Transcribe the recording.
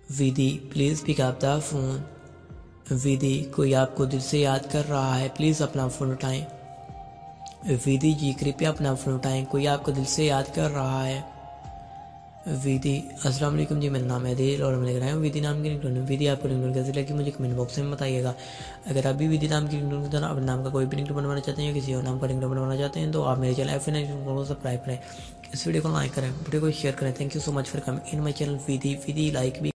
Vidhi please pick up the phone. Vidhi कोई आपको दिल से याद कर रहा है, प्लीज़ अपना फ़ोन उठाएं। विधि जी कृपया अपना फ़ोन उठाएं, कोई आपको दिल से याद कर रहा है। विधि अस्सलाम वालेकुम जी, मेरा नाम है दिल और मैं लेकर आया हूँ विधि नाम की रिंगटोन। विधि आपको रिंगटोन कैसी लगी मुझे कमेंट बॉक्स में बताइएगा। अगर आप भी विधि नाम की रिंगटोन की तरह अपने नाम का कोई भी रिंगटोन बनवाना चाहते हैं या किसी और नाम का रिंगटोन बनवाना चाहते हैं तो आप मेरे चैनल FN को सब्सक्राइब करें, इस वीडियो को लाइक करें, वीडियो को शेयर करें। Thank you so much for coming in my channel Vidhi like भी